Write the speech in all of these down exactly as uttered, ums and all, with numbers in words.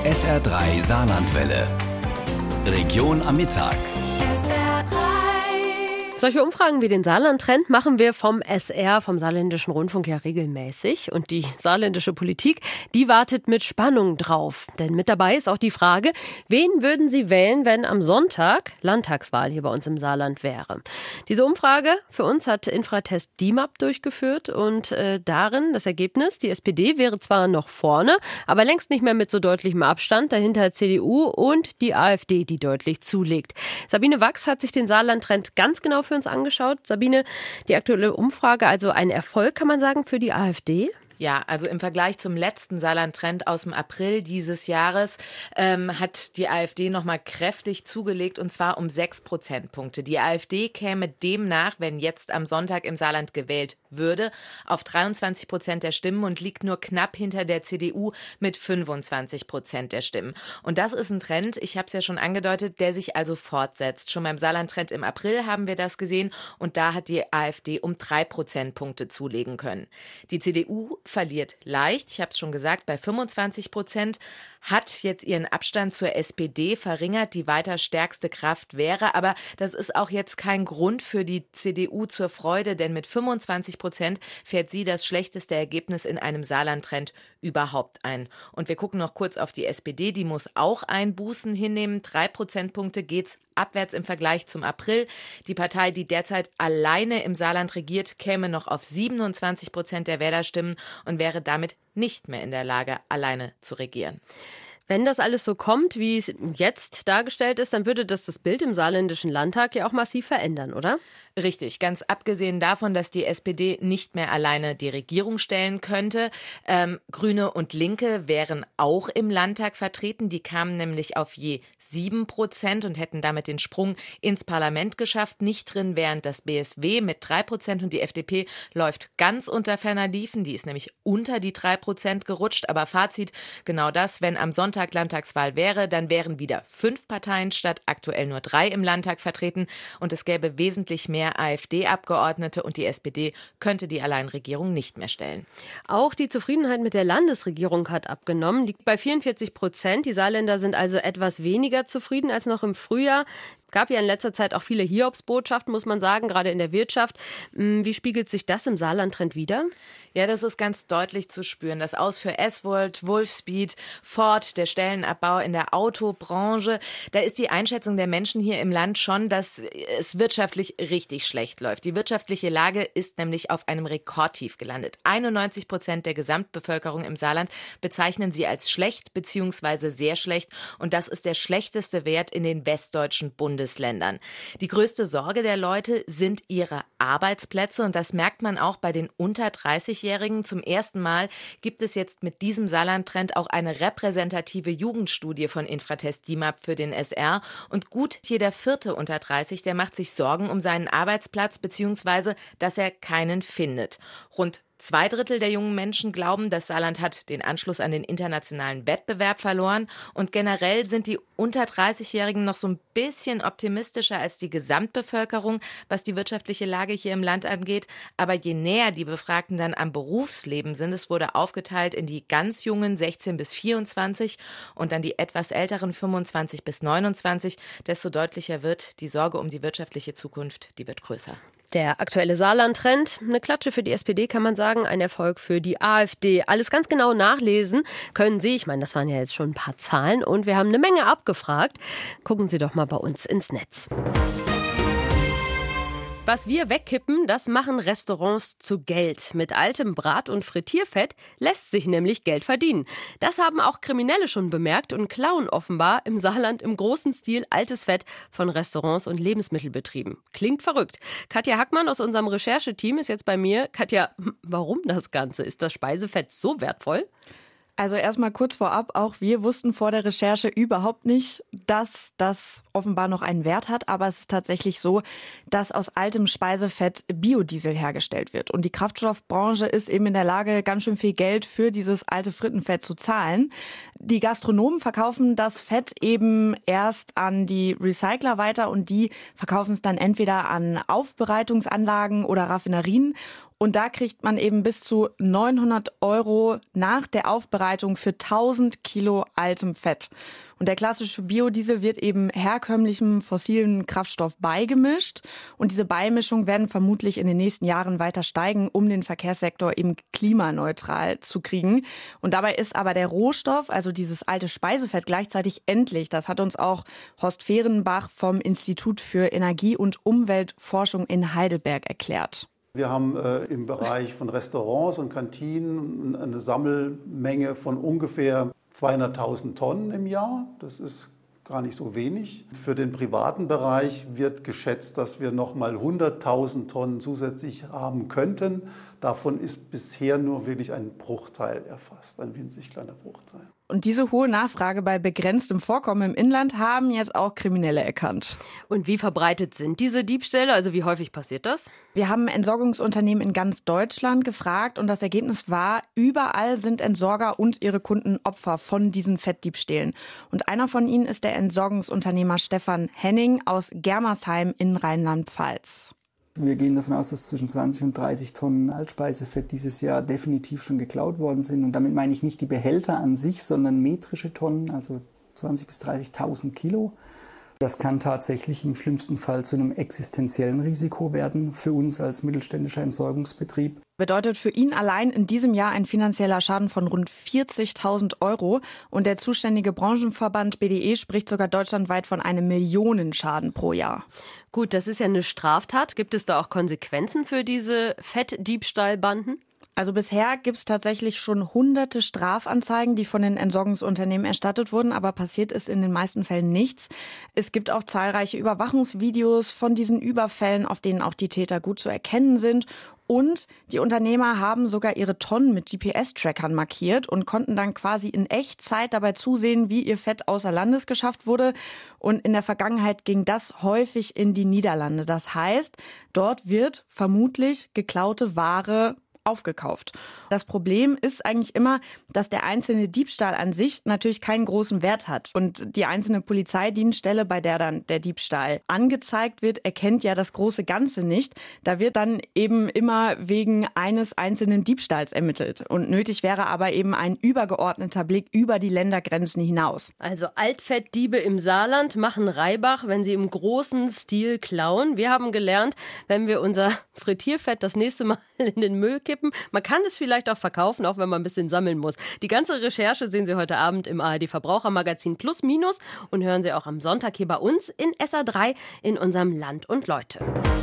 S R drei Saarlandwelle. Region am Mittag. S R drei. Solche Umfragen wie den Saarland-Trend machen wir vom S R, vom Saarländischen Rundfunk, ja regelmäßig. Und die saarländische Politik, die wartet mit Spannung drauf. Denn mit dabei ist auch die Frage, wen würden Sie wählen, wenn am Sonntag Landtagswahl hier bei uns im Saarland wäre? Diese Umfrage für uns hat Infratest D I M A P durchgeführt. Und äh, darin das Ergebnis, die S P D wäre zwar noch vorne, aber längst nicht mehr mit so deutlichem Abstand. Dahinter C D U und die AfD, die deutlich zulegt. Sabine Wachs hat sich den Saarland-Trend ganz genau für uns angeschaut. Sabine, die aktuelle Umfrage, also ein Erfolg, kann man sagen, für die AfD? Ja, also im Vergleich zum letzten Saarland-Trend aus dem April dieses Jahres ähm, hat die AfD nochmal kräftig zugelegt, und zwar um sechs Prozentpunkte. Die AfD käme demnach, wenn jetzt am Sonntag im Saarland gewählt würde, auf dreiundzwanzig Prozent der Stimmen und liegt nur knapp hinter der C D U mit fünfundzwanzig Prozent der Stimmen. Und das ist ein Trend, ich habe es ja schon angedeutet, der sich also fortsetzt. Schon beim Saarland-Trend im April haben wir das gesehen, und da hat die AfD um drei Prozentpunkte zulegen können. Die C D U verliert leicht, ich habe es schon gesagt, bei fünfundzwanzig Prozent, hat jetzt ihren Abstand zur S P D verringert, die weiter stärkste Kraft wäre. Aber das ist auch jetzt kein Grund für die C D U zur Freude, denn mit fünfundzwanzig Prozent fährt sie das schlechteste Ergebnis in einem Saarland-Trend überhaupt ein. Und wir gucken noch kurz auf die S P D, die muss auch Einbußen hinnehmen. Drei Prozentpunkte geht's abwärts im Vergleich zum April. Die Partei, die derzeit alleine im Saarland regiert, käme noch auf siebenundzwanzig Prozent der Wählerstimmen und wäre damit nicht mehr in der Lage, alleine zu regieren. Wenn das alles so kommt, wie es jetzt dargestellt ist, dann würde das das Bild im Saarländischen Landtag ja auch massiv verändern, oder? Richtig, ganz abgesehen davon, dass die S P D nicht mehr alleine die Regierung stellen könnte. Ähm, Grüne und Linke wären auch im Landtag vertreten. Die kamen nämlich auf je sieben Prozent und hätten damit den Sprung ins Parlament geschafft. Nicht drin wären das B S W mit drei Prozent, und die F D P läuft ganz unter ferner Liefen. Die ist nämlich unter die drei Prozent gerutscht. Aber Fazit, genau das, wenn am Sonntag Landtagswahl wäre, dann wären wieder fünf Parteien statt aktuell nur drei im Landtag vertreten, und es gäbe wesentlich mehr AfD-Abgeordnete, und die S P D könnte die Alleinregierung nicht mehr stellen. Auch die Zufriedenheit mit der Landesregierung hat abgenommen, liegt bei vierundvierzig Prozent. Die Saarländer sind also etwas weniger zufrieden als noch im Frühjahr. Gab ja in letzter Zeit auch viele Hiobsbotschaften, muss man sagen, gerade in der Wirtschaft. Wie spiegelt sich das im Saarland-Trend wider? Ja, das ist ganz deutlich zu spüren. Das Aus für S-Volt, Wolfspeed, Ford, der Stellenabbau in der Autobranche. Da ist die Einschätzung der Menschen hier im Land schon, dass es wirtschaftlich richtig schlecht läuft. Die wirtschaftliche Lage ist nämlich auf einem Rekordtief gelandet. einundneunzig Prozent der Gesamtbevölkerung im Saarland bezeichnen sie als schlecht bzw. sehr schlecht. Und das ist der schlechteste Wert in den westdeutschen Bundesländern. Die größte Sorge der Leute sind ihre Arbeitsplätze, und das merkt man auch bei den unter dreißigjährigen. Zum ersten Mal gibt es jetzt mit diesem Saarland-Trend auch eine repräsentative Jugendstudie von Infratest D I M A P für den S R, und gut jeder vierte unter dreißig, der macht sich Sorgen um seinen Arbeitsplatz bzw. dass er keinen findet. Rund Zwei Drittel der jungen Menschen glauben, das Saarland hat den Anschluss an den internationalen Wettbewerb verloren. Und generell sind die unter dreißigjährigen noch so ein bisschen optimistischer als die Gesamtbevölkerung, was die wirtschaftliche Lage hier im Land angeht. Aber je näher die Befragten dann am Berufsleben sind, es wurde aufgeteilt in die ganz jungen sechzehn bis vierundzwanzig und dann die etwas älteren fünfundzwanzig bis neunundzwanzig, desto deutlicher wird, die Sorge um die wirtschaftliche Zukunft, die wird größer. Der aktuelle Saarland-Trend, eine Klatsche für die S P D, kann man sagen, ein Erfolg für die AfD. Alles ganz genau nachlesen können Sie. Ich meine, das waren ja jetzt schon ein paar Zahlen, und wir haben eine Menge abgefragt. Gucken Sie doch mal bei uns ins Netz. Was wir wegkippen, das machen Restaurants zu Geld. Mit altem Brat- und Frittierfett lässt sich nämlich Geld verdienen. Das haben auch Kriminelle schon bemerkt und klauen offenbar im Saarland im großen Stil altes Fett von Restaurants und Lebensmittelbetrieben. Klingt verrückt. Katja Hackmann aus unserem Rechercheteam ist jetzt bei mir. Katja, warum das Ganze? Ist das Speisefett so wertvoll? Also erstmal kurz vorab, auch wir wussten vor der Recherche überhaupt nicht, dass das offenbar noch einen Wert hat. Aber es ist tatsächlich so, dass aus altem Speisefett Biodiesel hergestellt wird. Und die Kraftstoffbranche ist eben in der Lage, ganz schön viel Geld für dieses alte Frittenfett zu zahlen. Die Gastronomen verkaufen das Fett eben erst an die Recycler weiter, und die verkaufen es dann entweder an Aufbereitungsanlagen oder Raffinerien. Und da kriegt man eben bis zu neunhundert Euro nach der Aufbereitung für tausend Kilo altem Fett. Und der klassische Biodiesel wird eben herkömmlichem fossilen Kraftstoff beigemischt. Und diese Beimischung werden vermutlich in den nächsten Jahren weiter steigen, um den Verkehrssektor eben klimaneutral zu kriegen. Und dabei ist aber der Rohstoff, also dieses alte Speisefett, gleichzeitig endlich. Das hat uns auch Horst Fehrenbach vom Institut für Energie- und Umweltforschung in Heidelberg erklärt. Wir haben äh, im Bereich von Restaurants und Kantinen eine Sammelmenge von ungefähr zweihunderttausend Tonnen im Jahr. Das ist gar nicht so wenig. Für den privaten Bereich wird geschätzt, dass wir noch mal hunderttausend Tonnen zusätzlich haben könnten. Davon ist bisher nur wirklich ein Bruchteil erfasst, ein winzig kleiner Bruchteil. Und diese hohe Nachfrage bei begrenztem Vorkommen im Inland haben jetzt auch Kriminelle erkannt. Und wie verbreitet sind diese Diebstähle? Also wie häufig passiert das? Wir haben Entsorgungsunternehmen in ganz Deutschland gefragt und das Ergebnis war, überall sind Entsorger und ihre Kunden Opfer von diesen Fettdiebstählen. Und einer von ihnen ist der Entsorgungsunternehmer Stefan Henning aus Germersheim in Rheinland-Pfalz. Wir gehen davon aus, dass zwischen zwanzig und dreißig Tonnen Altspeisefett dieses Jahr definitiv schon geklaut worden sind. Und damit meine ich nicht die Behälter an sich, sondern metrische Tonnen, also zwanzigtausend bis dreißigtausend Kilo. Das kann tatsächlich im schlimmsten Fall zu einem existenziellen Risiko werden für uns als mittelständischer Entsorgungsbetrieb. Bedeutet für ihn allein in diesem Jahr ein finanzieller Schaden von rund vierzigtausend Euro. Und der zuständige Branchenverband B D E spricht sogar deutschlandweit von einem Millionenschaden pro Jahr. Gut, das ist ja eine Straftat. Gibt es da auch Konsequenzen für diese Fettdiebstahlbanden? Also bisher gibt es tatsächlich schon hunderte Strafanzeigen, die von den Entsorgungsunternehmen erstattet wurden, aber passiert ist in den meisten Fällen nichts. Es gibt auch zahlreiche Überwachungsvideos von diesen Überfällen, auf denen auch die Täter gut zu erkennen sind. Und die Unternehmer haben sogar ihre Tonnen mit G P S-Trackern markiert und konnten dann quasi in Echtzeit dabei zusehen, wie ihr Fett außer Landes geschafft wurde. Und in der Vergangenheit ging das häufig in die Niederlande. Das heißt, dort wird vermutlich geklaute Ware aufgekauft. Das Problem ist eigentlich immer, dass der einzelne Diebstahl an sich natürlich keinen großen Wert hat. Und die einzelne Polizeidienststelle, bei der dann der Diebstahl angezeigt wird, erkennt ja das große Ganze nicht. Da wird dann eben immer wegen eines einzelnen Diebstahls ermittelt. Und nötig wäre aber eben ein übergeordneter Blick über die Ländergrenzen hinaus. Also Altfettdiebe im Saarland machen Reibach, wenn sie im großen Stil klauen. Wir haben gelernt, wenn wir unser Frittierfett das nächste Mal in den Müll kippen, man kann es vielleicht auch verkaufen, auch wenn man ein bisschen sammeln muss. Die ganze Recherche sehen Sie heute Abend im A R D Verbrauchermagazin Plus Minus und hören Sie auch am Sonntag hier bei uns in S R drei in unserem Land und Leute.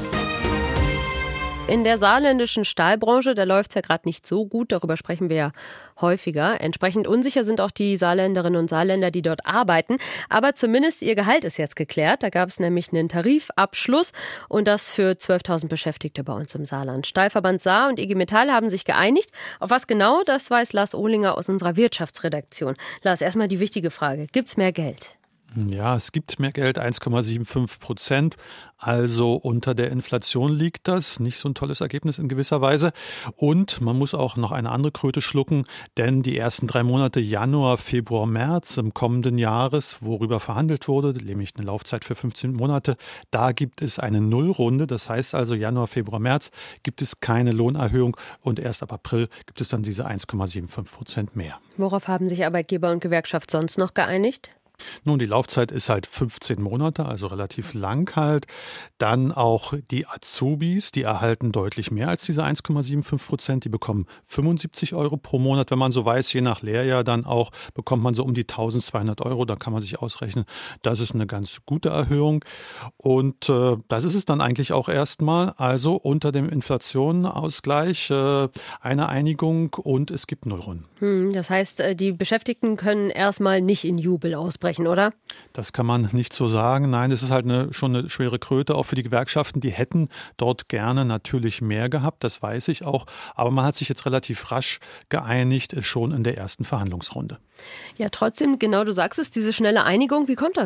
In der saarländischen Stahlbranche, da läuft es ja gerade nicht so gut, darüber sprechen wir ja häufiger. Entsprechend unsicher sind auch die Saarländerinnen und Saarländer, die dort arbeiten. Aber zumindest ihr Gehalt ist jetzt geklärt. Da gab es nämlich einen Tarifabschluss und das für zwölftausend Beschäftigte bei uns im Saarland. Stahlverband Saar und I G Metall haben sich geeinigt. Auf was genau, das weiß Lars Ohlinger aus unserer Wirtschaftsredaktion. Lars, erstmal die wichtige Frage. Gibt's mehr Geld? Ja, es gibt mehr Geld, eins Komma fünfundsiebzig Prozent. Also unter der Inflation liegt das. Nicht so ein tolles Ergebnis in gewisser Weise. Und man muss auch noch eine andere Kröte schlucken, denn die ersten drei Monate Januar, Februar, März im kommenden Jahres, worüber verhandelt wurde, nämlich eine Laufzeit für fünfzehn Monate, da gibt es eine Nullrunde. Das heißt also Januar, Februar, März gibt es keine Lohnerhöhung und erst ab April gibt es dann diese eins Komma fünfundsiebzig Prozent mehr. Worauf haben sich Arbeitgeber und Gewerkschaft sonst noch geeinigt? Nun, die Laufzeit ist halt fünfzehn Monate, also relativ lang halt. Dann auch die Azubis, die erhalten deutlich mehr als diese eins Komma fünfundsiebzig Prozent. Die bekommen fünfundsiebzig Euro pro Monat. Wenn man so weiß, je nach Lehrjahr dann auch, bekommt man so um die eintausendzweihundert Euro. Da kann man sich ausrechnen, das ist eine ganz gute Erhöhung. Und äh, das ist es dann eigentlich auch erstmal. Also unter dem Inflationenausgleich äh, eine Einigung und es gibt Nullrunden. Hm, das heißt, die Beschäftigten können erstmal nicht in Jubel ausbrechen, oder? Das kann man nicht so sagen. Nein, es ist halt eine, schon eine schwere Kröte, auch für die Gewerkschaften. Die hätten dort gerne natürlich mehr gehabt, das weiß ich auch. Aber man hat sich jetzt relativ rasch geeinigt, schon in der ersten Verhandlungsrunde. Ja, trotzdem, genau du sagst es, diese schnelle Einigung, wie kommt das?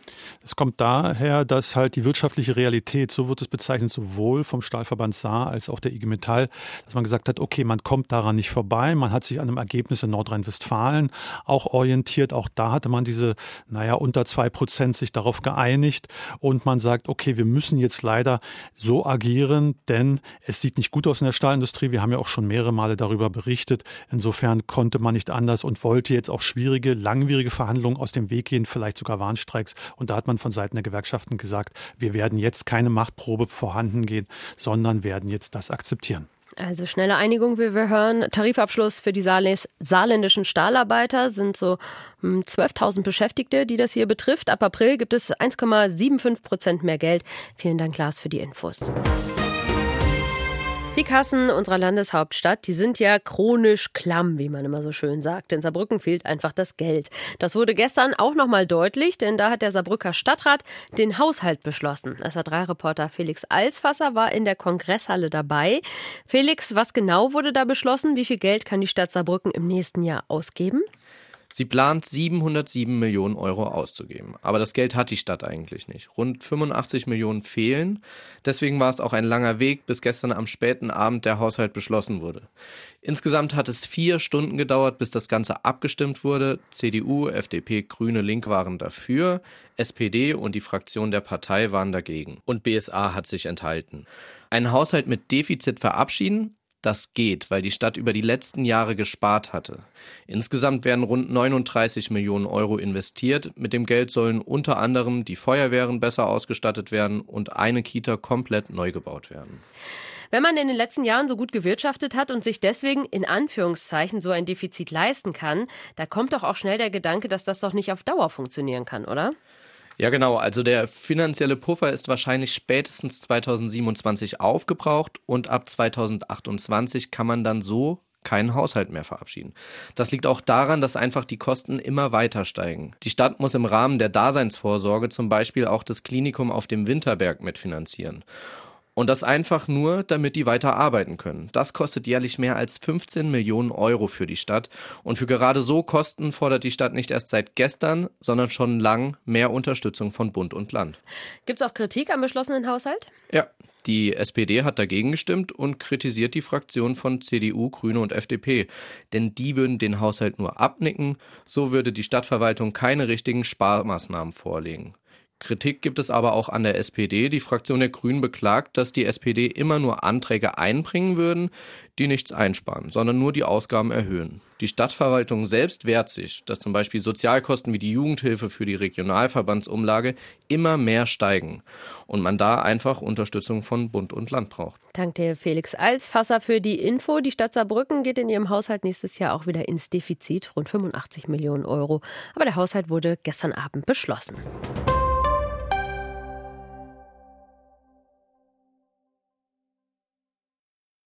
Es kommt daher, dass halt die wirtschaftliche Realität, so wird es bezeichnet, sowohl vom Stahlverband Saar als auch der I G Metall, dass man gesagt hat, okay, man kommt daran nicht vorbei. Man hat sich an einem Ergebnis in Nordrhein-Westfalen auch orientiert. Auch da hatte man diese, naja, unter zwei Prozent sich darauf geeinigt. Und man sagt, okay, wir müssen jetzt leider so agieren, denn es sieht nicht gut aus in der Stahlindustrie. Wir haben ja auch schon mehrere Male darüber berichtet. Insofern konnte man nicht anders und wollte jetzt auch schwierige, langwierige Verhandlungen aus dem Weg gehen, vielleicht sogar Warnstreiks. Und da hat man von Seiten der Gewerkschaften gesagt, wir werden jetzt keine Machtprobe vorhanden gehen, sondern werden jetzt das akzeptieren. Also schnelle Einigung, wie wir hören. Tarifabschluss für die saarländischen Stahlarbeiter sind so zwölftausend Beschäftigte, die das hier betrifft. Ab April gibt es eins Komma fünfundsiebzig Prozent mehr Geld. Vielen Dank, Lars, für die Infos. Die Kassen unserer Landeshauptstadt, die sind ja chronisch klamm, wie man immer so schön sagt. In Saarbrücken fehlt einfach das Geld. Das wurde gestern auch noch mal deutlich, denn da hat der Saarbrücker Stadtrat den Haushalt beschlossen. S A drei Reporter Felix Alsfasser war in der Kongresshalle dabei. Felix, was genau wurde da beschlossen? Wie viel Geld kann die Stadt Saarbrücken im nächsten Jahr ausgeben? Sie plant siebenhundertsieben Millionen Euro auszugeben. Aber das Geld hat die Stadt eigentlich nicht. Rund fünfundachtzig Millionen fehlen. Deswegen war es auch ein langer Weg, bis gestern am späten Abend der Haushalt beschlossen wurde. Insgesamt hat es vier Stunden gedauert, bis das Ganze abgestimmt wurde. C D U, F D P, Grüne, Link waren dafür. S P D und die Fraktion der Partei waren dagegen. Und B S A hat sich enthalten. Einen Haushalt mit Defizit verabschieden? Das geht, weil die Stadt über die letzten Jahre gespart hatte. Insgesamt werden rund neununddreißig Millionen Euro investiert. Mit dem Geld sollen unter anderem die Feuerwehren besser ausgestattet werden und eine Kita komplett neu gebaut werden. Wenn man in den letzten Jahren so gut gewirtschaftet hat und sich deswegen in Anführungszeichen so ein Defizit leisten kann, da kommt doch auch schnell der Gedanke, dass das doch nicht auf Dauer funktionieren kann, oder? Ja, genau. Also der finanzielle Puffer ist wahrscheinlich spätestens zweitausendsiebenundzwanzig aufgebraucht und ab zweitausendachtundzwanzig kann man dann so keinen Haushalt mehr verabschieden. Das liegt auch daran, dass einfach die Kosten immer weiter steigen. Die Stadt muss im Rahmen der Daseinsvorsorge zum Beispiel auch das Klinikum auf dem Winterberg mitfinanzieren. Und das einfach nur, damit die weiter arbeiten können. Das kostet jährlich mehr als fünfzehn Millionen Euro für die Stadt. Und für gerade so Kosten fordert die Stadt nicht erst seit gestern, sondern schon lang mehr Unterstützung von Bund und Land. Gibt es auch Kritik am beschlossenen Haushalt? Ja, die S P D hat dagegen gestimmt und kritisiert die Fraktion von C D U, Grüne und F D P. Denn die würden den Haushalt nur abnicken. So würde die Stadtverwaltung keine richtigen Sparmaßnahmen vorlegen. Kritik gibt es aber auch an der S P D. Die Fraktion der Grünen beklagt, dass die S P D immer nur Anträge einbringen würden, die nichts einsparen, sondern nur die Ausgaben erhöhen. Die Stadtverwaltung selbst wehrt sich, dass zum Beispiel Sozialkosten wie die Jugendhilfe für die Regionalverbandsumlage immer mehr steigen und man da einfach Unterstützung von Bund und Land braucht. Danke Felix Alsfasser für die Info. Die Stadt Saarbrücken geht in ihrem Haushalt nächstes Jahr auch wieder ins Defizit, rund fünfundachtzig Millionen Euro. Aber der Haushalt wurde gestern Abend beschlossen.